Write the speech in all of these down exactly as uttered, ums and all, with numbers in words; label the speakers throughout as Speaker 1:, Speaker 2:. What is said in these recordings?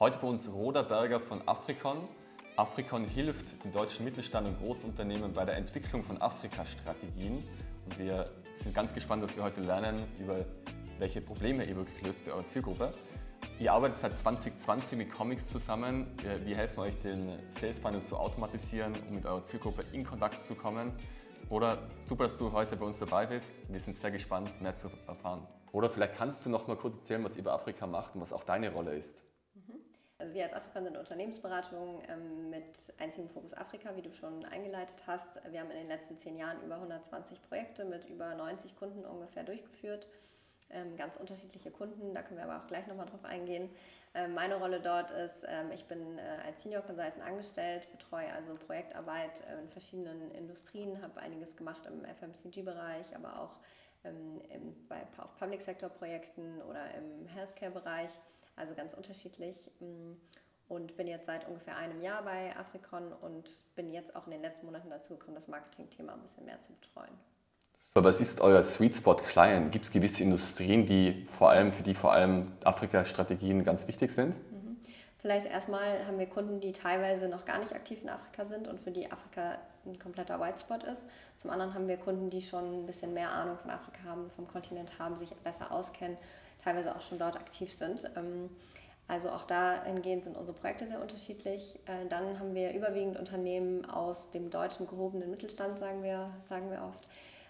Speaker 1: Heute bei uns Roda Berger von Africon. Africon hilft den deutschen Mittelstand und Großunternehmen bei der Entwicklung von Afrika-Strategien. Und wir sind ganz gespannt, was wir heute lernen, über welche Probleme ihr wirklich löst für eure Zielgruppe. Ihr arbeitet seit zwanzig zwanzig mit Comics zusammen. Wir helfen euch, den Sales Funnel zu automatisieren, um mit eurer Zielgruppe in Kontakt zu kommen. Roda, super, dass du heute bei uns dabei bist. Wir sind sehr gespannt, mehr zu erfahren. Roda, vielleicht kannst du noch mal kurz erzählen, was ihr bei Africa macht und was auch deine Rolle ist.
Speaker 2: Also wir als Africon sind Unternehmensberatung ähm, mit einzigem Fokus Afrika, wie du schon eingeleitet hast. Wir haben in den letzten zehn Jahren über hundertzwanzig Projekte mit über neunzig Kunden ungefähr durchgeführt. Ähm, ganz unterschiedliche Kunden, da können wir aber auch gleich nochmal drauf eingehen. Ähm, meine Rolle dort ist, ähm, ich bin äh, als Senior Consultant angestellt, betreue also Projektarbeit äh, in verschiedenen Industrien, habe einiges gemacht im F M C G-Bereich, aber auch ähm, im, bei auf Public-Sector-Projekten oder im Healthcare-Bereich. Also ganz unterschiedlich, und bin jetzt seit ungefähr einem Jahr bei Africon und bin jetzt auch in den letzten Monaten dazu gekommen, das Marketing-Thema ein bisschen mehr zu betreuen.
Speaker 1: So, was ist euer Sweet Spot Client? Gibt es gewisse Industrien, die vor allem, für die vor allem Afrika-Strategien ganz wichtig sind?
Speaker 2: Mhm. Vielleicht erstmal haben wir Kunden, die teilweise noch gar nicht aktiv in Afrika sind und für die Afrika ein kompletter White Spot ist. Zum anderen haben wir Kunden, die schon ein bisschen mehr Ahnung von Afrika haben, vom Kontinent haben, sich besser auskennen, teilweise auch schon dort aktiv sind. Also auch dahingehend sind unsere Projekte sehr unterschiedlich. Dann haben wir überwiegend Unternehmen aus dem deutschen gehobenen Mittelstand, sagen wir, sagen wir oft,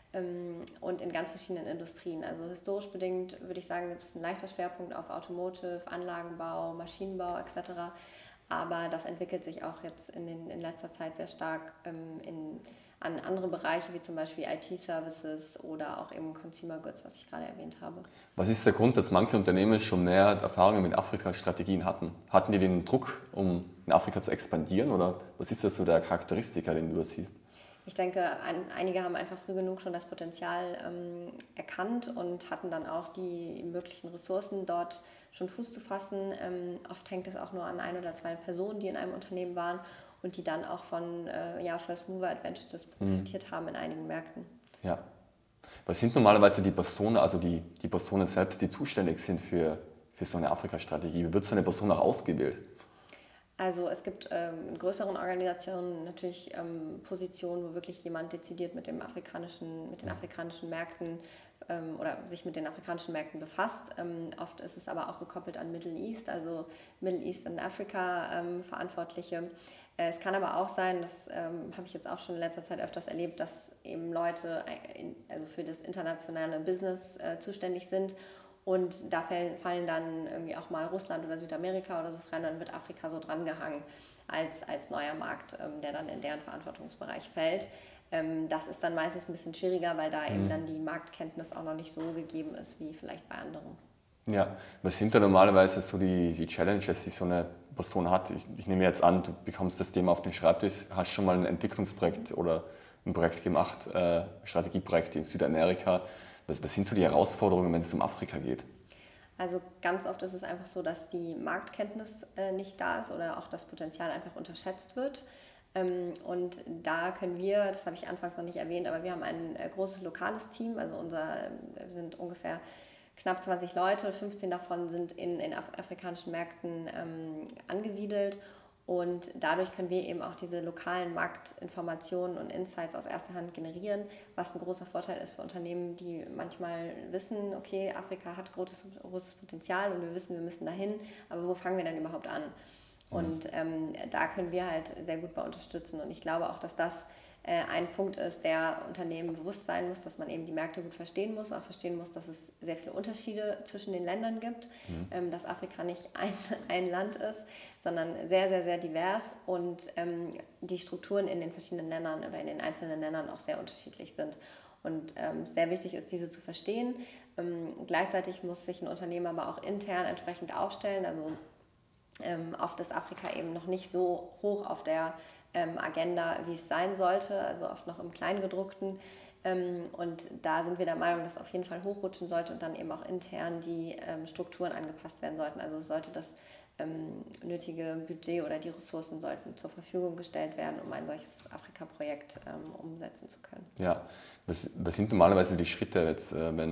Speaker 2: und in ganz verschiedenen Industrien. Also historisch bedingt würde ich sagen, gibt es einen leichter Schwerpunkt auf Automotive, Anlagenbau, Maschinenbau et cetera. Aber das entwickelt sich auch jetzt in, den, in letzter Zeit sehr stark in, an andere Bereiche, wie zum Beispiel I T-Services oder auch eben Consumer Goods, was ich gerade erwähnt habe.
Speaker 1: Was ist der Grund, dass manche Unternehmen schon mehr Erfahrungen mit Afrika-Strategien hatten? Hatten die den Druck, um in Afrika zu expandieren, oder was ist das so der Charakteristika, den du da siehst?
Speaker 2: Ich denke, ein, einige haben einfach früh genug schon das Potenzial ähm, erkannt und hatten dann auch die möglichen Ressourcen, dort schon Fuß zu fassen. Ähm, oft hängt es auch nur an ein oder zwei Personen, die in einem Unternehmen waren und die dann auch von äh, ja, First Mover Advantages profitiert mhm. haben in einigen Märkten.
Speaker 1: Ja. Was sind normalerweise die Personen, also die, die Personen selbst, die zuständig sind für, für so eine Afrika-Strategie? Wie wird so eine Person auch ausgewählt?
Speaker 2: Also es gibt ähm, in größeren Organisationen natürlich ähm, Positionen, wo wirklich jemand dezidiert mit, dem afrikanischen, mit den afrikanischen Märkten ähm, oder sich mit den afrikanischen Märkten befasst. Ähm, oft ist es aber auch gekoppelt an Middle East, also Middle East und Afrika ähm, Verantwortliche. Äh, es kann aber auch sein, das ähm, habe ich jetzt auch schon in letzter Zeit öfters erlebt, dass eben Leute in, also für das internationale Business äh, zuständig sind. Und da fallen dann irgendwie auch mal Russland oder Südamerika oder so rein, dann wird Afrika so drangehangen als, als neuer Markt, ähm, der dann in deren Verantwortungsbereich fällt. Ähm, das ist dann meistens ein bisschen schwieriger, weil da mhm. eben dann die Marktkenntnis auch noch nicht so gegeben ist wie vielleicht bei anderen.
Speaker 1: Ja, was sind da normalerweise so die, die Challenges, die so eine Person hat? Ich, ich nehme jetzt an, du bekommst das Thema auf den Schreibtisch, hast schon mal ein Entwicklungsprojekt mhm. oder ein Projekt gemacht, äh, Strategieprojekt in Südamerika. Was, was sind so die Herausforderungen, wenn es um Afrika geht?
Speaker 2: Also ganz oft ist es einfach so, dass die Marktkenntnis äh, nicht da ist oder auch das Potenzial einfach unterschätzt wird. Ähm, und da können wir, das habe ich anfangs noch nicht erwähnt, aber wir haben ein äh, großes lokales Team. Also unser, wir sind ungefähr knapp zwanzig Leute, fünfzehn davon sind in, in af- afrikanischen Märkten ähm, angesiedelt. Und dadurch können wir eben auch diese lokalen Marktinformationen und Insights aus erster Hand generieren, was ein großer Vorteil ist für Unternehmen, die manchmal wissen, okay, Afrika hat großes, großes Potenzial und wir wissen, wir müssen dahin, aber wo fangen wir denn überhaupt an? Mhm. Und ähm, da können wir halt sehr gut bei unterstützen. Und ich glaube auch, dass das äh, ein Punkt ist, der Unternehmen bewusst sein muss, dass man eben die Märkte gut verstehen muss, auch verstehen muss, dass es sehr viele Unterschiede zwischen den Ländern gibt, mhm. ähm, dass Afrika nicht ein, ein Land ist, sondern sehr, sehr, sehr divers und ähm, die Strukturen in den verschiedenen Ländern oder in den einzelnen Ländern auch sehr unterschiedlich sind. Und ähm, sehr wichtig ist, diese zu verstehen. Ähm, gleichzeitig muss sich ein Unternehmen aber auch intern entsprechend aufstellen. Also ähm, oft ist Afrika eben noch nicht so hoch auf der ähm, Agenda, wie es sein sollte, also oft noch im Kleingedruckten. Ähm, und da sind wir der Meinung, dass es auf jeden Fall hochrutschen sollte und dann eben auch intern die ähm, Strukturen angepasst werden sollten. Also sollte das ähm, nötige Budget oder die Ressourcen sollten zur Verfügung gestellt werden, um ein solches Afrika-Projekt ähm, umsetzen zu können.
Speaker 1: Ja, was, was sind normalerweise die Schritte, jetzt, äh, wenn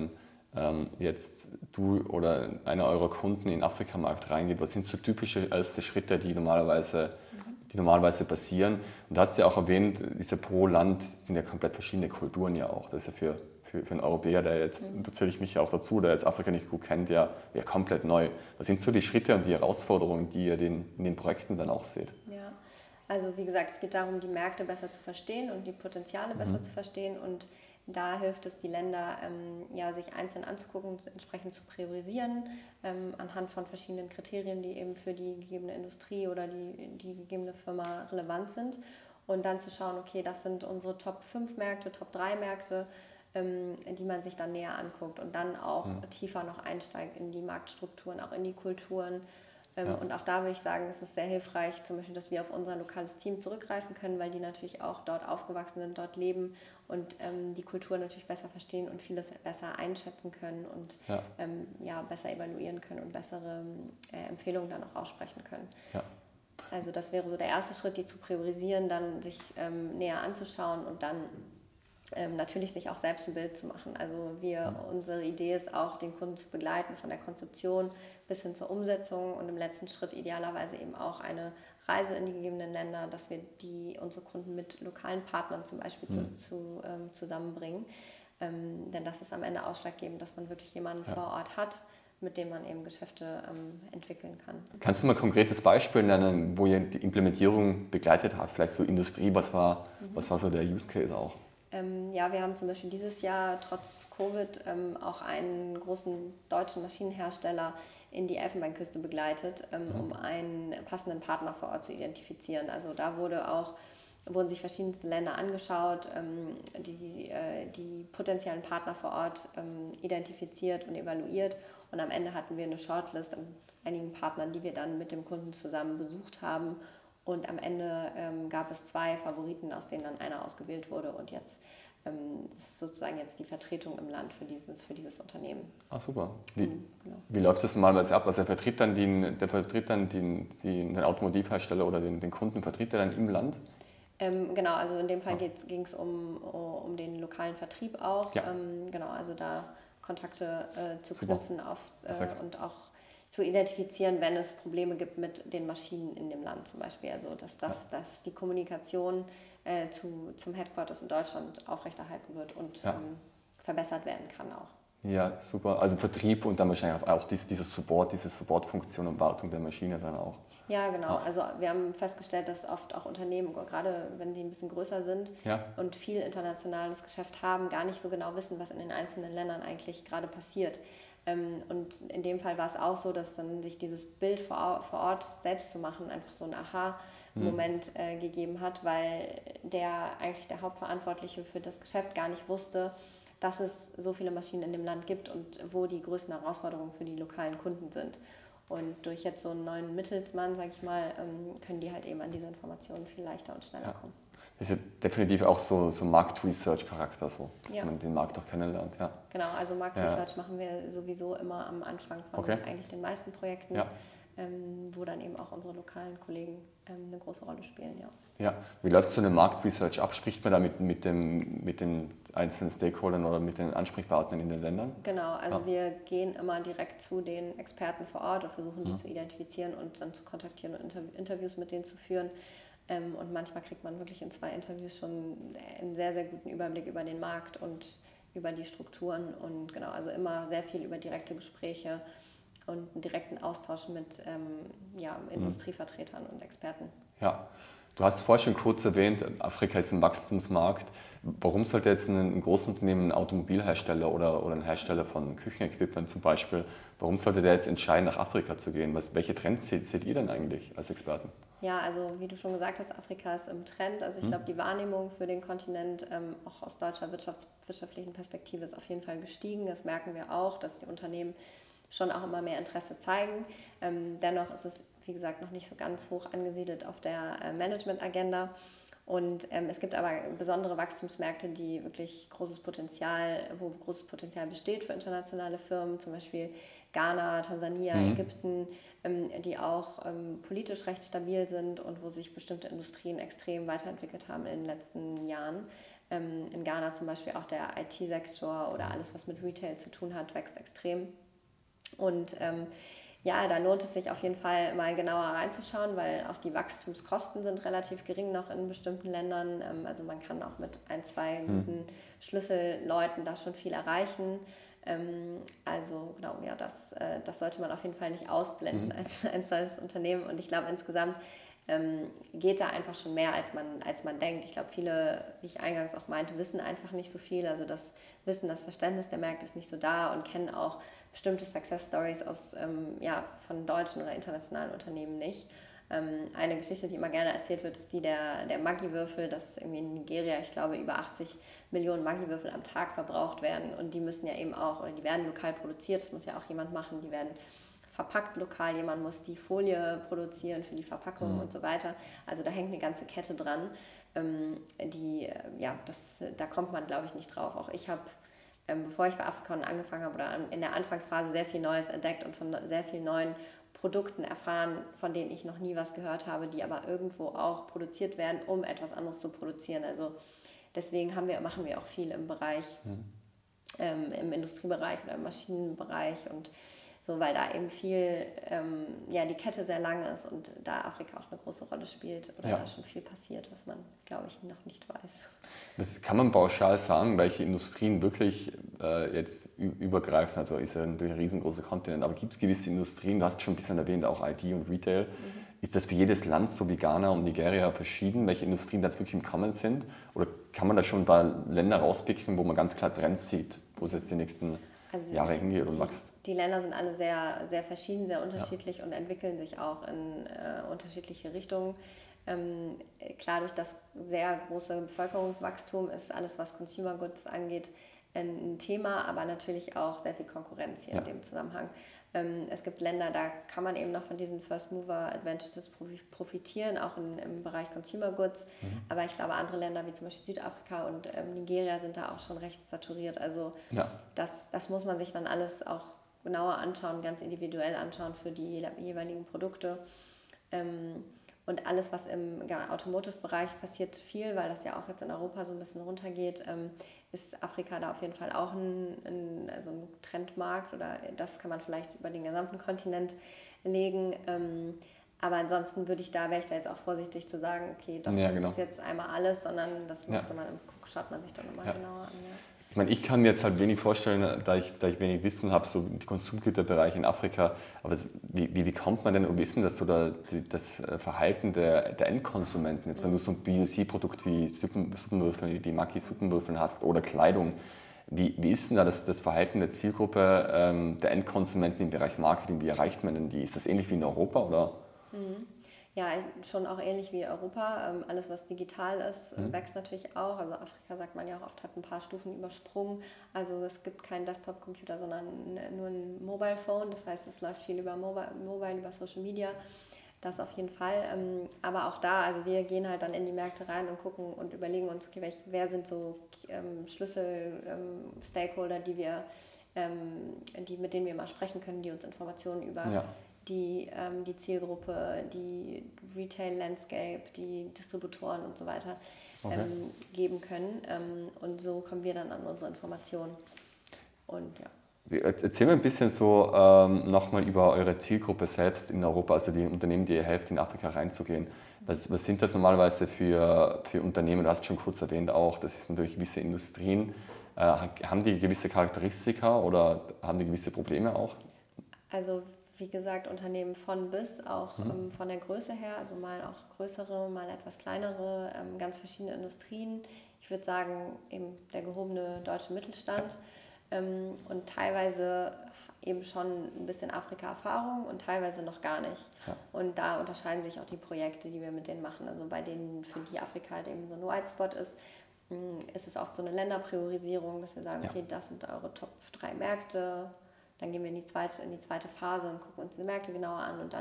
Speaker 1: ähm, jetzt du oder einer eurer Kunden in den Afrikamarkt reingeht, was sind so typische erste Schritte, die normalerweise, die normalerweise passieren? Und du hast ja auch erwähnt, diese pro Land sind ja komplett verschiedene Kulturen ja auch. Das ist ja für, für, für einen Europäer, der jetzt, mhm. da zähle ich mich ja auch dazu, der jetzt Afrika nicht gut kennt, ja, ja komplett neu. Was sind so die Schritte und die Herausforderungen, die ihr den, in den Projekten dann auch seht?
Speaker 2: Ja, also wie gesagt, es geht darum, die Märkte besser zu verstehen und die Potenziale besser mhm. zu verstehen, und da hilft es, die Länder ähm, ja, sich einzeln anzugucken, entsprechend zu priorisieren, ähm, anhand von verschiedenen Kriterien, die eben für die gegebene Industrie oder die, die gegebene Firma relevant sind. Und dann zu schauen, okay, das sind unsere Top fünf Märkte, Top drei Märkte, ähm, die man sich dann näher anguckt und dann auch mhm. tiefer noch einsteigt in die Marktstrukturen, auch in die Kulturen. Ja. Und auch da würde ich sagen, es ist sehr hilfreich, zum Beispiel, dass wir auf unser lokales Team zurückgreifen können, weil die natürlich auch dort aufgewachsen sind, dort leben und ähm, die Kultur natürlich besser verstehen und vieles besser einschätzen können und ja. Ähm, ja, besser evaluieren können und bessere äh, Empfehlungen dann auch aussprechen können. Ja. Also das wäre so der erste Schritt, die zu priorisieren, dann sich ähm, näher anzuschauen und dann Ähm, natürlich sich auch selbst ein Bild zu machen. Also wir, ja. unsere Idee ist auch, den Kunden zu begleiten von der Konzeption bis hin zur Umsetzung und im letzten Schritt idealerweise eben auch eine Reise in die gegebenen Länder, dass wir die, unsere Kunden mit lokalen Partnern zum Beispiel mhm. zu, zu, ähm, zusammenbringen. Ähm, denn das ist am Ende ausschlaggebend, dass man wirklich jemanden ja. vor Ort hat, mit dem man eben Geschäfte ähm, entwickeln kann.
Speaker 1: Kannst du mal ein konkretes Beispiel nennen, wo ihr die Implementierung begleitet habt? Vielleicht so Industrie, was war, mhm. was war so der Use Case auch?
Speaker 2: Ähm, ja, wir haben zum Beispiel dieses Jahr trotz Covid ähm, auch einen großen deutschen Maschinenhersteller in die Elfenbeinküste begleitet, ähm, mhm. um einen passenden Partner vor Ort zu identifizieren. Also da wurde auch, wurden sich verschiedenste Länder angeschaut, ähm, die, äh, die potenziellen Partner vor Ort ähm, identifiziert und evaluiert, und am Ende hatten wir eine Shortlist an einigen Partnern, die wir dann mit dem Kunden zusammen besucht haben. Und am Ende ähm, gab es zwei Favoriten, aus denen dann einer ausgewählt wurde. Und jetzt ähm, ist sozusagen jetzt die Vertretung im Land für dieses, für dieses Unternehmen.
Speaker 1: Ah, super. Wie, mhm, genau. wie läuft das normalerweise ab? Also er vertritt dann, den, der vertritt dann den, den, den Automobilhersteller oder den, den Kunden, vertritt er dann im Land?
Speaker 2: Ähm, genau, also in dem Fall ah. ging es um, um den lokalen Vertrieb auch. Ja. Ähm, genau, also da Kontakte äh, zu super. knüpfen auf, äh, und auch zu identifizieren, wenn es Probleme gibt mit den Maschinen in dem Land zum Beispiel. Also dass, dass, ja. dass die Kommunikation äh, zu, zum Headquarters in Deutschland aufrechterhalten wird und ja. ähm, verbessert werden kann auch.
Speaker 1: Ja, super. Also Vertrieb und dann wahrscheinlich auch dies, dieser Support, diese Supportfunktion und Wartung der Maschine dann auch.
Speaker 2: Ja, genau. Ja. Also wir haben festgestellt, dass oft auch Unternehmen, gerade wenn sie ein bisschen größer sind ja. und viel internationales Geschäft haben, gar nicht so genau wissen, was in den einzelnen Ländern eigentlich gerade passiert. Und in dem Fall war es auch so, dass dann sich dieses Bild vor Ort selbst zu machen einfach so ein Aha-Moment mhm. äh, gegeben hat, weil der eigentlich der Hauptverantwortliche für das Geschäft gar nicht wusste, dass es so viele Maschinen in dem Land gibt und wo die größten Herausforderungen für die lokalen Kunden sind. Und durch jetzt so einen neuen Mittelsmann, sage ich mal, können die halt eben an diese Informationen viel leichter und schneller ja. kommen.
Speaker 1: Das ist ja definitiv auch so, so Markt-Research-Charakter, so, dass ja. man den Markt auch kennenlernt. Ja.
Speaker 2: Genau, also Markt-Research ja. machen wir sowieso immer am Anfang von okay. eigentlich den meisten Projekten, ja. ähm, wo dann eben auch unsere lokalen Kollegen ähm, eine große Rolle spielen. Ja.
Speaker 1: Ja. Wie läuft so eine Markt-Research ab? Spricht man da mit, mit, dem, mit den einzelnen Stakeholdern oder mit den Ansprechpartnern in den Ländern?
Speaker 2: Genau, also ja. wir gehen immer direkt zu den Experten vor Ort und versuchen die mhm. zu identifizieren und dann zu kontaktieren und Interviews mit denen zu führen. Und manchmal kriegt man wirklich in zwei Interviews schon einen sehr, sehr guten Überblick über den Markt und über die Strukturen. Und genau, also immer sehr viel über direkte Gespräche und einen direkten Austausch mit ähm, ja, Industrievertretern und Experten.
Speaker 1: Ja, du hast vorher schon kurz erwähnt, Afrika ist ein Wachstumsmarkt. Warum sollte jetzt ein, ein Großunternehmen, ein Automobilhersteller oder, oder ein Hersteller von Küchenequipment zum Beispiel, warum sollte der jetzt entscheiden, nach Afrika zu gehen? Was, welche Trends seht, seht ihr denn eigentlich als Experten?
Speaker 2: Ja, also wie du schon gesagt hast, Afrika ist im Trend. Also ich glaube, die Wahrnehmung für den Kontinent, ähm, auch aus deutscher Wirtschafts- wirtschaftlichen Perspektive, ist auf jeden Fall gestiegen. Das merken wir auch, dass die Unternehmen schon auch immer mehr Interesse zeigen. Ähm, dennoch ist es, wie gesagt, noch nicht so ganz hoch angesiedelt auf der äh, Management-Agenda. Und ähm, es gibt aber besondere Wachstumsmärkte, die wirklich großes Potenzial, wo großes Potenzial besteht für internationale Firmen, zum Beispiel Ghana, Tansania, mhm. Ägypten, ähm, die auch ähm, politisch recht stabil sind und wo sich bestimmte Industrien extrem weiterentwickelt haben in den letzten Jahren. Ähm, in Ghana zum Beispiel auch der I T-Sektor oder alles, was mit Retail zu tun hat, wächst extrem. Und ähm, ja, da lohnt es sich auf jeden Fall mal genauer reinzuschauen, weil auch die Wachstumskosten sind relativ gering noch in bestimmten Ländern. Also man kann auch mit ein, zwei guten Schlüsselleuten da schon viel erreichen. Also genau, ja, das, das sollte man auf jeden Fall nicht ausblenden mhm. als, als solches Unternehmen. Und ich glaube insgesamt ähm, geht da einfach schon mehr, als man, als man denkt. Ich glaube, viele, wie ich eingangs auch meinte, wissen einfach nicht so viel. Also das Wissen, das Verständnis der Märkte ist nicht so da und kennen auch bestimmte Success Stories aus, ähm, ja, von deutschen oder internationalen Unternehmen nicht. Ähm, eine Geschichte, die immer gerne erzählt wird, ist die der, der Maggi-Würfel, dass irgendwie in Nigeria, ich glaube, über achtzig Millionen Maggi-Würfel am Tag verbraucht werden und die müssen ja eben auch, oder die werden lokal produziert, das muss ja auch jemand machen, die werden verpackt lokal, jemand muss die Folie produzieren für die Verpackung mhm. und so weiter. Also da hängt eine ganze Kette dran, ähm, die, ja, das, da kommt man, glaube ich, nicht drauf. Auch ich habe bevor ich bei Afrikon angefangen habe oder in der Anfangsphase sehr viel Neues entdeckt und von sehr vielen neuen Produkten erfahren, von denen ich noch nie was gehört habe, die aber irgendwo auch produziert werden, um etwas anderes zu produzieren. Also deswegen haben wir, machen wir auch viel im Bereich, mhm. ähm, im Industriebereich oder im Maschinenbereich und so, weil da eben viel, ähm, ja, die Kette sehr lang ist und da Afrika auch eine große Rolle spielt oder ja. da schon viel passiert, was man, glaube ich, noch nicht weiß.
Speaker 1: Das kann man pauschal sagen, welche Industrien wirklich äh, jetzt übergreifen, also ist ja natürlich ein riesengroßer Kontinent, aber gibt es gewisse Industrien, du hast schon ein bisschen erwähnt, auch I T und Retail, mhm. ist das für jedes Land, so wie Ghana und Nigeria, verschieden, welche Industrien da jetzt wirklich im Kommen sind? Oder kann man da schon ein paar Länder rauspicken, wo man ganz klar Trends sieht, wo es jetzt die nächsten also Jahre hingeht und wächst?
Speaker 2: Die Länder sind alle sehr, sehr verschieden, sehr unterschiedlich ja. und entwickeln sich auch in äh, unterschiedliche Richtungen. Ähm, klar, durch das sehr große Bevölkerungswachstum ist alles, was Consumer Goods angeht, ein, ein Thema, aber natürlich auch sehr viel Konkurrenz hier ja. in dem Zusammenhang. Ähm, es gibt Länder, da kann man eben noch von diesen First Mover Advantages profitieren, auch in, im Bereich Consumer Goods. Mhm. Aber ich glaube, andere Länder wie zum Beispiel Südafrika und ähm, Nigeria sind da auch schon recht saturiert. Also ja. das, das muss man sich dann alles auch genauer anschauen, ganz individuell anschauen für die jeweiligen Produkte. Ähm, und alles, was im Automotive-Bereich passiert, viel, weil das ja auch jetzt in Europa so ein bisschen runtergeht, ähm, ist Afrika da auf jeden Fall auch ein, ein, also ein Trendmarkt oder das kann man vielleicht über den gesamten Kontinent legen. Ähm, aber ansonsten würde ich da, wäre ich da jetzt auch vorsichtig zu sagen, okay, das ja, genau. ist jetzt einmal alles, sondern das müsste ja. man, schaut man sich dann nochmal ja. genauer an. Ja.
Speaker 1: Ich meine, ich kann mir jetzt halt wenig vorstellen, da ich, da ich wenig Wissen habe, so die Konsumgüterbereich in Afrika, aber wie, wie bekommt man denn und wissen, dass so da, die, das Verhalten der, der Endkonsumenten, jetzt wenn du so ein B zwei C-Produkt wie Suppen, Suppenwürfel, wie Maggi-Suppenwürfeln hast oder Kleidung, wie, wie ist denn da das, das Verhalten der Zielgruppe ähm, der Endkonsumenten im Bereich Marketing, wie erreicht man denn die? Ist das ähnlich wie in Europa oder?
Speaker 2: Mhm. Ja, schon auch ähnlich wie Europa. Alles, was digital ist, mhm. wächst natürlich auch. Also Afrika, sagt man ja auch oft, hat ein paar Stufen übersprungen. Also es gibt keinen Desktop-Computer, sondern nur ein Mobile Phone. Das heißt, es läuft viel über Mobile, Mobile über Social Media. Das auf jeden Fall. Aber auch da, also wir gehen halt dann in die Märkte rein und gucken und überlegen uns, okay, welche, wer sind so ähm, Schlüssel-Stakeholder, ähm, die wir, ähm, die, mit denen wir mal sprechen können, die uns Informationen über ja. Die, ähm, die Zielgruppe, die Retail-Landscape, die Distributoren und so weiter okay. ähm, geben können. Ähm, und so kommen wir dann an unsere Informationen. Und ja.
Speaker 1: Erzähl mir ein bisschen so ähm, nochmal über eure Zielgruppe selbst in Europa, also die Unternehmen, die ihr helft, in Afrika reinzugehen. Was, was sind das normalerweise für, für Unternehmen? Du hast schon kurz erwähnt auch, das sind natürlich gewisse Industrien. Äh, haben die gewisse Charakteristika oder haben die gewisse Probleme auch?
Speaker 2: Also wie gesagt, Unternehmen von bis, auch mhm. ähm, von der Größe her, also mal auch größere, mal etwas kleinere, ähm, ganz verschiedene Industrien. Ich würde sagen, eben der gehobene deutsche Mittelstand ähm, und teilweise eben schon ein bisschen Afrika-Erfahrung und teilweise noch gar nicht. Ja. Und da unterscheiden sich auch die Projekte, die wir mit denen machen. Also bei denen, für die Afrika halt eben so ein White Spot ist, ist es oft so eine Länderpriorisierung, dass wir sagen, ja. okay, das sind eure Top drei Märkte. Dann gehen wir in die zweite, in die zweite Phase und gucken uns die Märkte genauer an und dann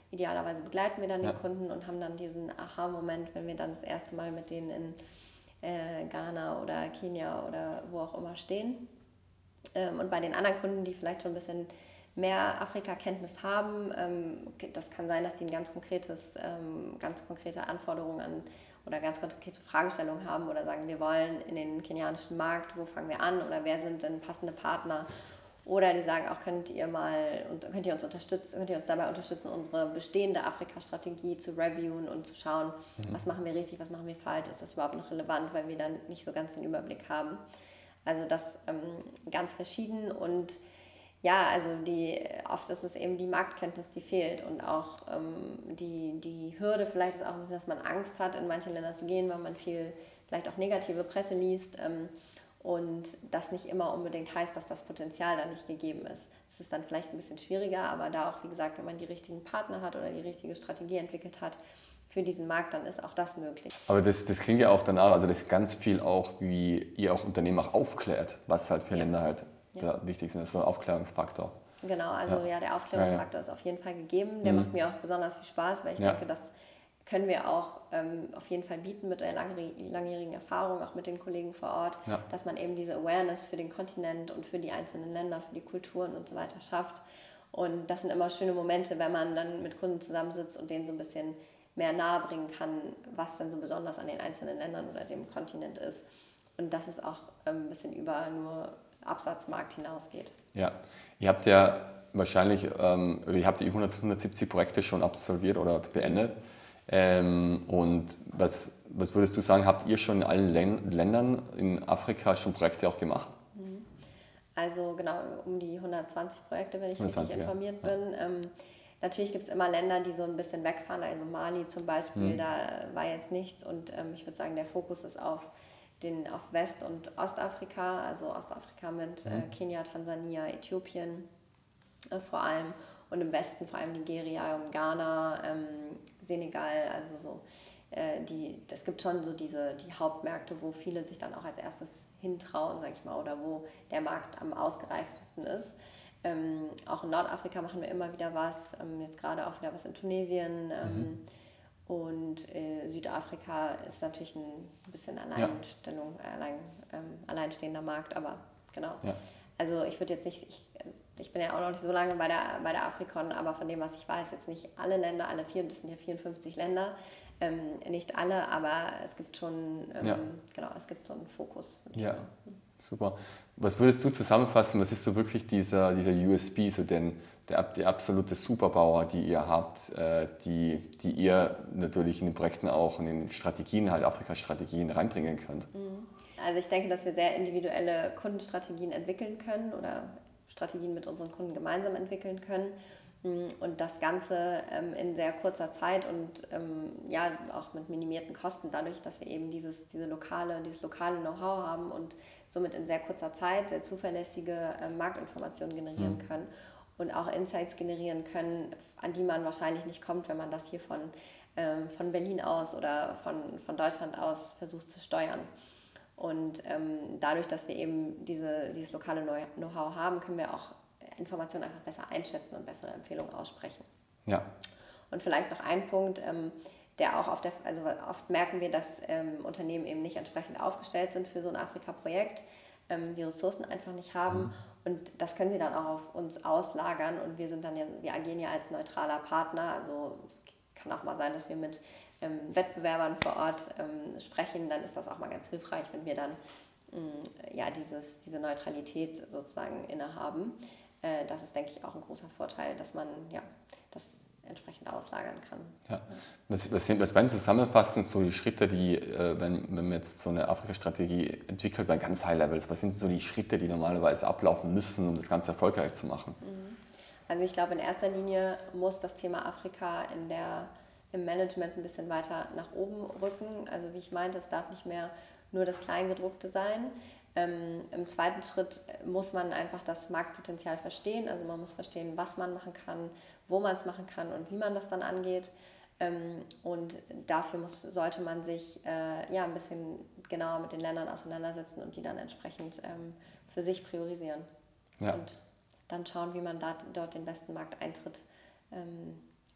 Speaker 2: idealerweise begleiten wir dann
Speaker 1: ja.
Speaker 2: den Kunden und haben dann diesen Aha-Moment, wenn wir dann das erste Mal mit denen in äh, Ghana oder Kenia oder wo auch immer stehen. Ähm, und bei den anderen Kunden, die vielleicht schon ein bisschen mehr Afrika-Kenntnis haben, ähm, das kann sein, dass die ein ganz konkretes, ähm, ganz konkrete Anforderungen an oder ganz konkrete Fragestellungen haben oder sagen, wir wollen in den kenianischen Markt, wo fangen wir an oder wer sind denn passende Partner? Oder die sagen auch, könnt ihr mal und könnt ihr uns unterstützen, könnt ihr uns dabei unterstützen, unsere bestehende Afrika-Strategie zu reviewen und zu schauen, mhm. was machen wir richtig, was machen wir falsch, ist das überhaupt noch relevant, weil wir dann nicht so ganz den Überblick haben. Also das ähm, ganz verschieden und ja, also die, oft ist es eben die Marktkenntnis, die fehlt und auch ähm, die, die Hürde vielleicht ist auch ein bisschen, dass man Angst hat, in manche Länder zu gehen, weil man viel vielleicht auch negative Presse liest ähm, und das nicht immer unbedingt heißt, dass das Potenzial da nicht gegeben ist. Es ist dann vielleicht ein bisschen schwieriger, aber da auch, wie gesagt, wenn man die richtigen Partner hat oder die richtige Strategie entwickelt hat für diesen Markt, dann ist auch das möglich.
Speaker 1: Aber das, das klingt ja auch danach, also das ist ganz viel auch, wie ihr auch Unternehmen auch aufklärt, was halt für ja. Länder halt ja. wichtig sind. Das ist so ein Aufklärungsfaktor.
Speaker 2: Genau, also ja, ja der Aufklärungsfaktor ja, ja. ist auf jeden Fall gegeben. Der mhm. macht mir auch besonders viel Spaß, weil ich ja. denke, das können wir auch ähm, auf jeden Fall bieten mit der langjährigen Erfahrung, auch mit den Kollegen vor Ort, ja. dass man eben diese Awareness für den Kontinent und für die einzelnen Länder, für die Kulturen und so weiter schafft. Und das sind immer schöne Momente, wenn man dann mit Kunden zusammensitzt und denen so ein bisschen mehr nahebringen kann, was dann so besonders an den einzelnen Ländern oder dem Kontinent ist. Und dass es auch ähm, ein bisschen über nur Absatzmarkt hinausgeht.
Speaker 1: Ja, ihr habt ja wahrscheinlich, ähm, ihr habt die hundertsiebzig Projekte schon absolviert oder beendet. Ähm, und was, was würdest du sagen, habt ihr schon in allen Län- Ländern in Afrika schon Projekte auch gemacht?
Speaker 2: Also genau, um die hundertzwanzig Projekte, wenn ich
Speaker 1: hundertzwanzig,
Speaker 2: richtig informiert
Speaker 1: ja.
Speaker 2: bin. Ähm, natürlich gibt es immer Länder, die so ein bisschen wegfahren, also Mali zum Beispiel, mhm. da war jetzt nichts und ähm, ich würde sagen, der Fokus ist auf, den, auf West- und Ostafrika, also Ostafrika mit mhm. äh, Kenia, Tansania, Äthiopien äh, vor allem und im Westen vor allem Nigeria und Ghana, ähm, Senegal, also so. Äh, die, es gibt schon so diese die Hauptmärkte, wo viele sich dann auch als erstes hintrauen, sag ich mal, oder wo der Markt am ausgereiftesten ist. Ähm, auch in Nordafrika machen wir immer wieder was, ähm, jetzt gerade auch wieder was in Tunesien ähm, mhm. und äh, Südafrika ist natürlich ein bisschen Alleinstellung, ja. allein, ähm, alleinstehender Markt, aber genau. Ja. Also ich würde jetzt nicht, ich, ich bin ja auch noch nicht so lange bei der, bei der Afrikon, aber von dem, was ich weiß, jetzt nicht alle Länder, alle vier, das sind ja vierundfünfzig Länder, ähm, nicht alle, aber es gibt schon, ähm, ja. genau, es gibt so einen Fokus.
Speaker 1: Ja, sagen. Super. Was würdest du zusammenfassen, was ist so wirklich dieser, dieser U S P, so den, der, der absolute Superpower, die ihr habt, äh, die, die ihr natürlich in den Projekten auch, in den Strategien, halt Afrika-Strategien reinbringen könnt?
Speaker 2: Also ich denke, dass wir sehr individuelle Kundenstrategien entwickeln können oder Strategien mit unseren Kunden gemeinsam entwickeln können und das Ganze ähm, in sehr kurzer Zeit und ähm, ja auch mit minimierten Kosten, dadurch, dass wir eben dieses, diese lokale, dieses lokale Know-how haben und somit in sehr kurzer Zeit sehr zuverlässige äh, Marktinformationen generieren mhm. können und auch Insights generieren können, an die man wahrscheinlich nicht kommt, wenn man das hier von, ähm, von Berlin aus oder von, von Deutschland aus versucht zu steuern. Und ähm, dadurch, dass wir eben diese, dieses lokale Know-how haben, können wir auch Informationen einfach besser einschätzen und bessere Empfehlungen aussprechen.
Speaker 1: Ja.
Speaker 2: Und vielleicht noch ein Punkt, ähm, der auch auf der, also oft merken wir, dass ähm, Unternehmen eben nicht entsprechend aufgestellt sind für so ein Afrika-Projekt, ähm, die Ressourcen einfach nicht haben mhm. und das können sie dann auch auf uns auslagern und wir sind dann ja, wir agieren ja als neutraler Partner, also es kann auch mal sein, dass wir mit ähm, Wettbewerbern vor Ort ähm, sprechen, dann ist das auch mal ganz hilfreich, wenn wir dann mh, ja, dieses, diese Neutralität sozusagen innehaben. Äh, das ist, denke ich, auch ein großer Vorteil, dass man ja, das entsprechend auslagern kann.
Speaker 1: Ja. Was, was, was beim Zusammenfassen so die Schritte, die, äh, wenn, wenn man jetzt so eine Afrika-Strategie entwickelt bei ganz High Levels, was sind so die Schritte, die normalerweise ablaufen müssen, um das Ganze erfolgreich zu machen?
Speaker 2: Also ich glaube, in erster Linie muss das Thema Afrika in der, im Management ein bisschen weiter nach oben rücken. Also wie ich meinte, es darf nicht mehr nur das Kleingedruckte sein. Ähm, Im zweiten Schritt muss man einfach das Marktpotenzial verstehen. Also man muss verstehen, was man machen kann, wo man es machen kann und wie man das dann angeht. Ähm, und dafür muss, sollte man sich äh, ja, ein bisschen genauer mit den Ländern auseinandersetzen und die dann entsprechend ähm, für sich priorisieren. Ja. Und dann schauen, wie man da, dort den besten Markteintritt ähm,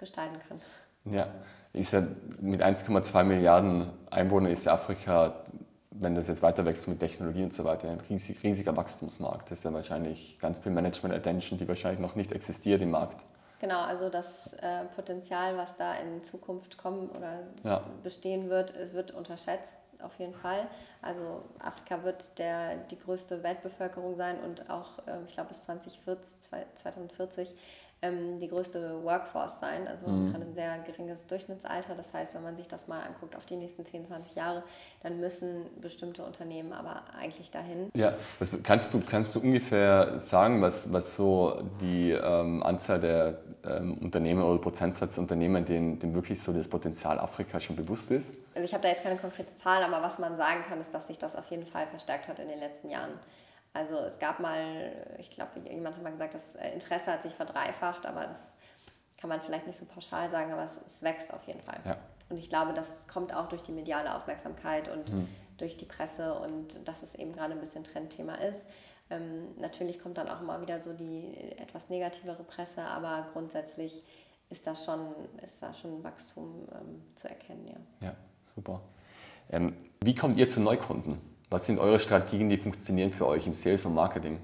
Speaker 2: gestalten kann.
Speaker 1: Ja, ist ja mit eins Komma zwei Milliarden Einwohnern ist ja Afrika, wenn das jetzt weiter wächst mit Technologie und so weiter, ein riesig, riesiger Wachstumsmarkt. Das ist ja wahrscheinlich ganz viel Management-Attention, die wahrscheinlich noch nicht existiert im Markt.
Speaker 2: Genau, also das äh, Potenzial, was da in Zukunft kommen oder
Speaker 1: ja.
Speaker 2: bestehen wird, es wird unterschätzt auf jeden Fall. Also Afrika wird der, die größte Weltbevölkerung sein und auch, äh, ich glaube, bis zwanzig vierzig ähm, die größte Workforce sein. Also mhm. ein sehr geringes Durchschnittsalter. Das heißt, wenn man sich das mal anguckt auf die nächsten zehn, zwanzig Jahre, dann müssen bestimmte Unternehmen aber eigentlich dahin.
Speaker 1: Ja, was, kannst, du, kannst du ungefähr sagen, was, was so die ähm, Anzahl der ähm, Unternehmen oder Prozentsatz der Unternehmen, denen, denen wirklich so das Potenzial Afrika schon bewusst ist?
Speaker 2: Also ich habe da jetzt keine konkrete Zahl, aber was man sagen kann, ist, dass sich das auf jeden Fall verstärkt hat in den letzten Jahren. Also es gab mal, ich glaube, jemand hat mal gesagt, das Interesse hat sich verdreifacht, aber das kann man vielleicht nicht so pauschal sagen, aber es, es wächst auf jeden Fall.
Speaker 1: Ja.
Speaker 2: Und ich glaube, das kommt auch durch die mediale Aufmerksamkeit und mhm. durch die Presse und dass es eben gerade ein bisschen Trendthema ist. Ähm, natürlich kommt dann auch immer wieder so die etwas negativere Presse, aber grundsätzlich ist da schon, ist da schon Wachstum ähm, zu erkennen. Ja,
Speaker 1: ja super. Ähm, wie kommt ihr zu Neukunden? Was sind eure Strategien, die funktionieren für euch im Sales und Marketing?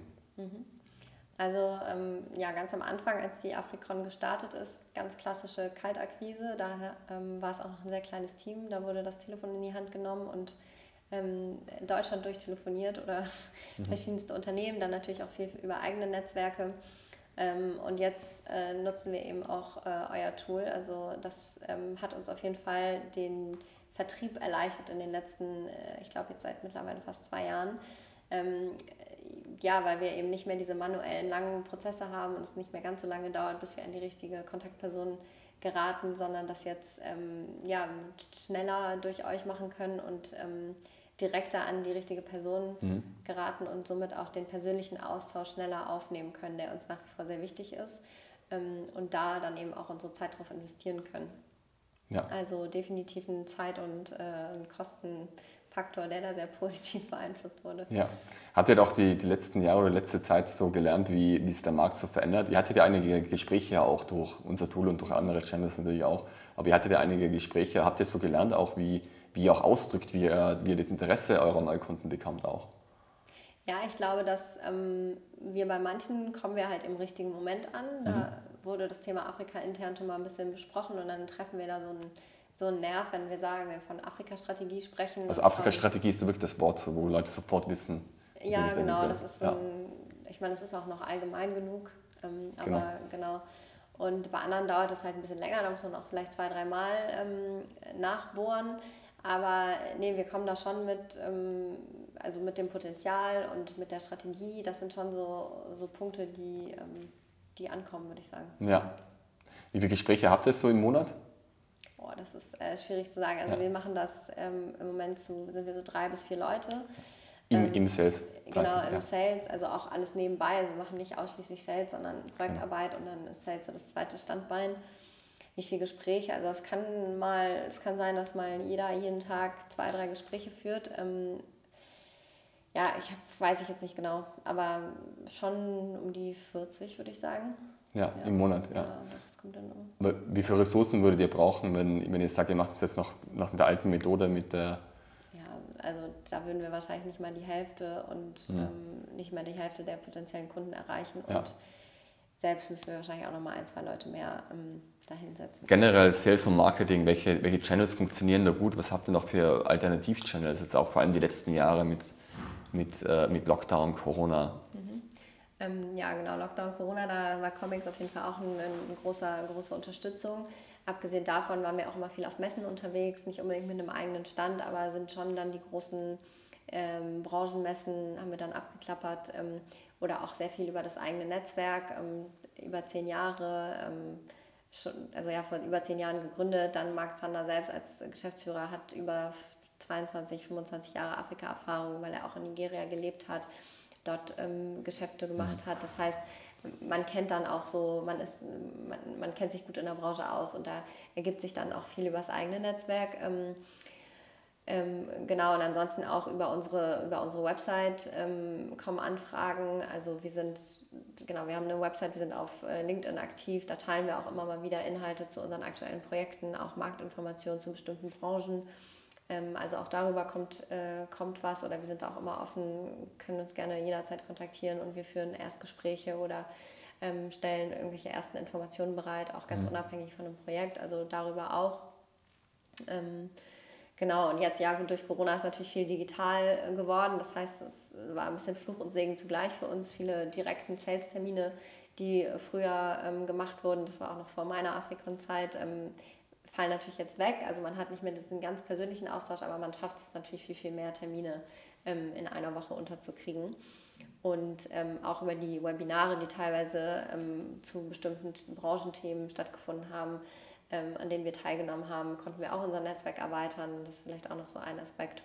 Speaker 2: Also ähm, ja, ganz am Anfang, als die Afrikon gestartet ist, ganz klassische Kaltakquise. Da ähm, war es auch noch ein sehr kleines Team. Da wurde das Telefon in die Hand genommen und ähm, in Deutschland durchtelefoniert oder mhm. verschiedenste Unternehmen. Dann natürlich auch viel über eigene Netzwerke. Ähm, und jetzt äh, nutzen wir eben auch äh, euer Tool. Also das ähm, hat uns auf jeden Fall den Vertrieb erleichtert in den letzten, ich glaube jetzt seit mittlerweile fast zwei Jahren. Ähm, ja, weil wir eben nicht mehr diese manuellen langen Prozesse haben und es nicht mehr ganz so lange dauert, bis wir an die richtige Kontaktperson geraten, sondern das jetzt ähm, ja, schneller durch euch machen können und ähm, direkter an die richtige Person mhm. geraten und somit auch den persönlichen Austausch schneller aufnehmen können, der uns nach wie vor sehr wichtig ist ähm, und da dann eben auch unsere Zeit darauf investieren können. Ja. Also definitiv ein Zeit- und äh, ein Kostenfaktor, der da sehr positiv beeinflusst wurde.
Speaker 1: Ja. Habt ihr doch die, die letzten Jahre oder letzte Zeit so gelernt, wie, wie sich der Markt so verändert? Ihr hattet ja einige Gespräche ja auch durch unser Tool und durch andere Channels natürlich auch, aber ihr hattet ja einige Gespräche. Habt ihr so gelernt, auch wie, wie ihr auch ausdrückt, wie ihr, wie ihr das Interesse eurer Neukunden bekommt auch?
Speaker 2: Ja, ich glaube, dass ähm, wir bei manchen kommen wir halt im richtigen Moment an. Da mhm. wurde das Thema Afrika intern schon mal ein bisschen besprochen und dann treffen wir da so einen, so einen Nerv, wenn wir sagen, wir von Afrika-Strategie sprechen.
Speaker 1: Also Afrika-Strategie ist so wirklich das Wort, wo Leute sofort wissen.
Speaker 2: Ja, genau, das ist so ein, ja. ich meine, das ist auch noch allgemein genug, ähm, aber genau. genau. Und bei anderen dauert es halt ein bisschen länger, da muss man auch vielleicht zwei, dreimal ähm, nachbohren. Aber nee, wir kommen da schon mit, ähm, also mit dem Potenzial und mit der Strategie, das sind schon so, so Punkte, die, ähm, die ankommen, würde ich sagen.
Speaker 1: Ja. Wie viele Gespräche habt ihr so im Monat?
Speaker 2: Oh, das ist äh, schwierig zu sagen. Also ja. wir machen das ähm, im Moment zu, sind wir so drei bis vier Leute.
Speaker 1: Im, ähm, im Sales?
Speaker 2: Genau, im ja. Sales, also auch alles nebenbei. Also wir machen nicht ausschließlich Sales, sondern Projektarbeit genau. und dann ist Sales so das zweite Standbein. Wie viele Gespräche, also es kann mal, es kann sein, dass mal jeder jeden Tag zwei, drei Gespräche führt. Ähm, ja, ich hab, weiß ich jetzt nicht genau, aber schon um die vierzig, würde ich sagen.
Speaker 1: Ja, ja, im Monat, ja.
Speaker 2: ja das kommt dann um.
Speaker 1: Wie viele Ressourcen würdet ihr brauchen, wenn, wenn ihr sagt, ihr macht das jetzt noch, noch mit der alten Methode, mit der...
Speaker 2: Ja, also da würden wir wahrscheinlich nicht mal die Hälfte und hm. ähm, nicht mal die Hälfte der potenziellen Kunden erreichen und ja. selbst müssen wir wahrscheinlich auch noch mal ein, zwei Leute mehr ähm, dahinsetzen.
Speaker 1: Generell Sales und Marketing, welche, welche Channels funktionieren da gut? Was habt ihr noch für Alternativ-Channels, jetzt auch vor allem die letzten Jahre mit, mit, äh, mit Lockdown, Corona?
Speaker 2: Mhm. Ähm, ja, genau, Lockdown, Corona, da war Comics auf jeden Fall auch eine ein großer, große Unterstützung. Abgesehen davon waren wir auch immer viel auf Messen unterwegs, nicht unbedingt mit einem eigenen Stand, aber sind schon dann die großen ähm, Branchenmessen, haben wir dann abgeklappert ähm, oder auch sehr viel über das eigene Netzwerk, ähm, über zehn Jahre, ähm, schon, also ja, vor über zehn Jahren gegründet. Dann Mark Zander selbst als Geschäftsführer hat über zweiundzwanzig, fünfundzwanzig Jahre Afrika-Erfahrung, weil er auch in Nigeria gelebt hat, dort ähm, Geschäfte gemacht hat. Das heißt, man kennt dann auch so, man ist, man, man kennt sich gut in der Branche aus und da ergibt sich dann auch viel über das eigene Netzwerk. Ähm, Ähm, genau, und ansonsten auch über unsere, über unsere Website ähm, kommen Anfragen. Also wir sind, genau, wir haben eine Website, wir sind auf äh, LinkedIn aktiv, da teilen wir auch immer mal wieder Inhalte zu unseren aktuellen Projekten, auch Marktinformationen zu bestimmten Branchen. Ähm, also auch darüber kommt, äh, kommt was, oder wir sind auch immer offen, können uns gerne jederzeit kontaktieren und wir führen Erstgespräche oder ähm, stellen irgendwelche ersten Informationen bereit, auch ganz mhm. unabhängig von dem Projekt, also darüber auch. Ähm, Genau, und jetzt, ja gut, durch Corona ist natürlich viel digital geworden. Das heißt, es war ein bisschen Fluch und Segen zugleich für uns. Viele direkten Sales-Termine, die früher ähm, gemacht wurden, das war auch noch vor meiner Afrikon-Zeit, ähm, fallen natürlich jetzt weg. Also man hat nicht mehr diesen ganz persönlichen Austausch, aber man schafft es natürlich viel, viel mehr Termine ähm, in einer Woche unterzukriegen. Und ähm, auch über die Webinare, die teilweise ähm, zu bestimmten Branchenthemen stattgefunden haben, Ähm, an denen wir teilgenommen haben, konnten wir auch unser Netzwerk erweitern. Das ist vielleicht auch noch so ein Aspekt.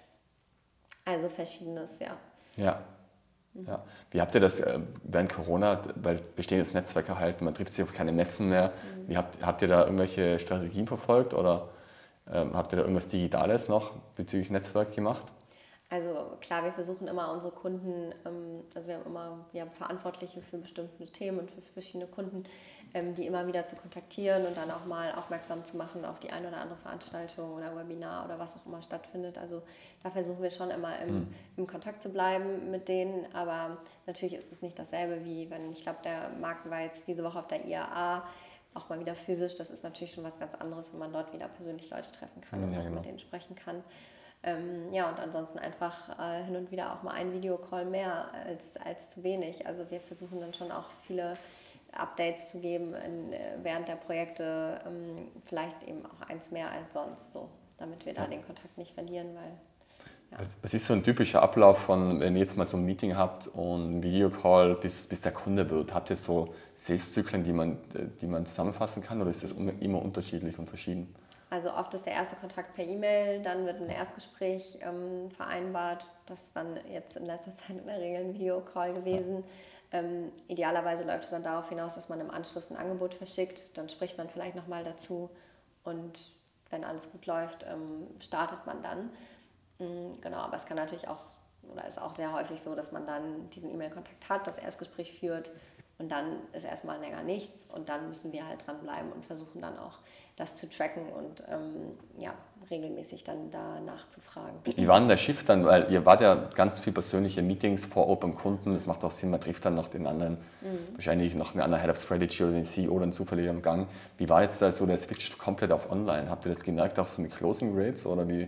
Speaker 2: Also verschiedenes, ja.
Speaker 1: Ja. Ja. Wie habt ihr das äh, während Corona, weil bestehendes Netzwerk erhalten, man trifft sich auf keine Messen mehr. Mhm. Wie habt, habt ihr da irgendwelche Strategien verfolgt oder ähm, habt ihr da irgendwas Digitales noch bezüglich Netzwerk gemacht?
Speaker 2: Also klar, wir versuchen immer unsere Kunden, also wir haben immer wir haben Verantwortliche für bestimmte Themen und für verschiedene Kunden, die immer wieder zu kontaktieren und dann auch mal aufmerksam zu machen auf die eine oder andere Veranstaltung oder Webinar oder was auch immer stattfindet. Also da versuchen wir schon immer im, mhm. im Kontakt zu bleiben mit denen, aber natürlich ist es nicht dasselbe wie wenn, ich glaube, der Marc war jetzt diese Woche auf der I A A, auch mal wieder physisch. Das ist natürlich schon was ganz anderes, wenn man dort wieder persönlich Leute treffen kann ja, und auch genau. mit denen sprechen kann. Ähm, ja, und ansonsten einfach äh, hin und wieder auch mal ein Videocall mehr als, als zu wenig. Also wir versuchen dann schon auch viele Updates zu geben in, während der Projekte, ähm, vielleicht eben auch eins mehr als sonst, so, damit wir da ja. den Kontakt nicht verlieren, weil... Ja.
Speaker 1: Was, was ist so ein typischer Ablauf von, wenn ihr jetzt mal so ein Meeting habt und ein Videocall, bis, bis der Kunde wird? Habt ihr so Sales-Zyklen, die man, die man zusammenfassen kann, oder ist das immer unterschiedlich und verschieden?
Speaker 2: Also oft ist der erste Kontakt per E-Mail, dann wird ein Erstgespräch ähm, vereinbart. Das ist dann jetzt in letzter Zeit in der Regel ein Videocall gewesen. Ja. Ähm, idealerweise läuft es dann darauf hinaus, dass man im Anschluss ein Angebot verschickt. Dann spricht man vielleicht nochmal dazu und wenn alles gut läuft, ähm, startet man dann. Mhm, genau, aber es kann natürlich auch, oder ist auch sehr häufig so, dass man dann diesen E-Mail-Kontakt hat, das Erstgespräch führt und dann ist erstmal länger nichts und dann müssen wir halt dranbleiben und versuchen dann auch das zu tracken und ähm, ja, regelmäßig dann da nachzufragen.
Speaker 1: Wie war denn der Shift dann? Weil ihr wart ja ganz viel persönliche Meetings vor Ort beim Kunden. Das macht auch Sinn, man trifft dann noch den anderen, mhm. wahrscheinlich noch einen anderen Head of Strategy oder den C E O dann zufällig am Gang. Wie war jetzt da so der Switch komplett auf Online? Habt ihr das gemerkt, auch so mit Closing Rates oder wie?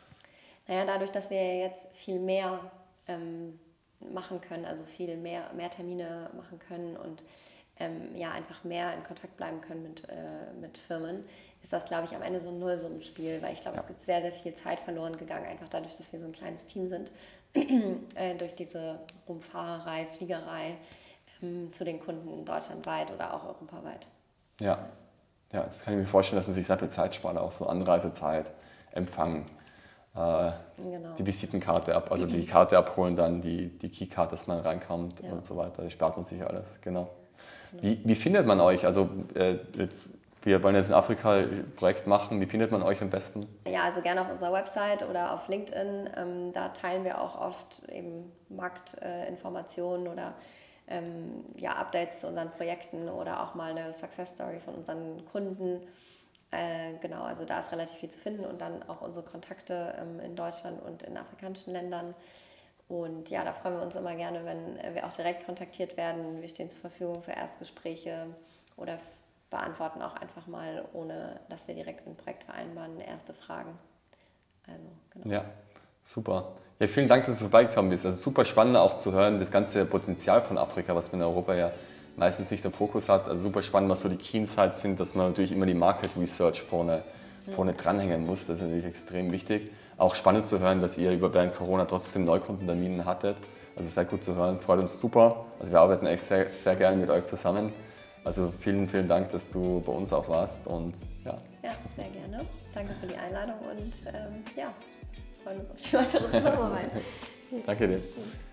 Speaker 2: Naja, dadurch, dass wir jetzt viel mehr ähm, machen können, also viel mehr, mehr Termine machen können und Ähm, ja, einfach mehr in Kontakt bleiben können mit, äh, mit Firmen, ist das, glaube ich, am Ende so ein Nullsummenspiel, weil ich glaube, ja. es gibt sehr, sehr viel Zeit verloren gegangen, einfach dadurch, dass wir so ein kleines Team sind, äh, durch diese Rumfahrerei, Fliegerei ähm, zu den Kunden deutschlandweit oder auch europaweit.
Speaker 1: Ja. ja, das kann ich mir vorstellen, dass man sich sehr viel Zeit spart, auch so Anreisezeit, Empfang, äh, genau. die Visitenkarte ab, also die Karte abholen, dann die, die Keycard, dass man reinkommt ja. und so weiter, das spart man sich alles, genau. Wie, wie findet man euch? Also äh, jetzt, wir wollen jetzt ein Afrika-Projekt machen. Wie findet man euch am besten?
Speaker 2: Ja, also gerne auf unserer Website oder auf LinkedIn. Ähm, da teilen wir auch oft eben Marktinformationen äh, oder ähm, ja, Updates zu unseren Projekten oder auch mal eine Success-Story von unseren Kunden. Äh, genau, also da ist relativ viel zu finden und dann auch unsere Kontakte ähm, in Deutschland und in afrikanischen Ländern. Und ja, da freuen wir uns immer gerne, wenn wir auch direkt kontaktiert werden. Wir stehen zur Verfügung für Erstgespräche oder beantworten auch einfach mal, ohne dass wir direkt ein Projekt vereinbaren, erste Fragen.
Speaker 1: Also, genau. Ja, super. Ja, vielen Dank, dass du vorbeigekommen bist. Also super spannend auch zu hören, das ganze Potenzial von Afrika, was man in Europa ja meistens nicht im Fokus hat. Also super spannend, was so die Key Insights sind, dass man natürlich immer die Market Research vorne, vorne dranhängen muss. Das ist natürlich extrem wichtig. Auch spannend zu hören, dass ihr über während Corona trotzdem Neukundentermine hattet. Also sehr gut zu hören, freut uns super. Also wir arbeiten echt sehr, sehr gerne mit euch zusammen. Also vielen, vielen Dank, dass du bei uns auch warst. Und, ja.
Speaker 2: ja, sehr gerne. Danke für die Einladung und ähm, ja, freuen uns auf die weitere Zusammenarbeit.
Speaker 1: Danke dir.